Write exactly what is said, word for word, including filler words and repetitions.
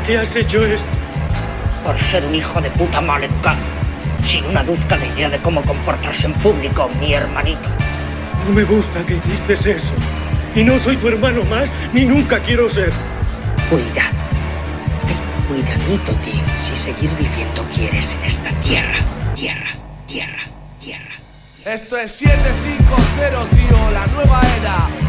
qué has hecho esto? Por ser un hijo de puta mal educado, sin una duzca de idea de cómo comportarse en público, mi hermanito. No me gusta que hiciste eso. Y no soy tu hermano más, ni nunca quiero ser. Cuidado. Ten cuidadito, tío, si seguir viviendo quieres en esta tierra. Tierra, tierra, tierra. Esto es siete cinco cero, tío, la nueva era.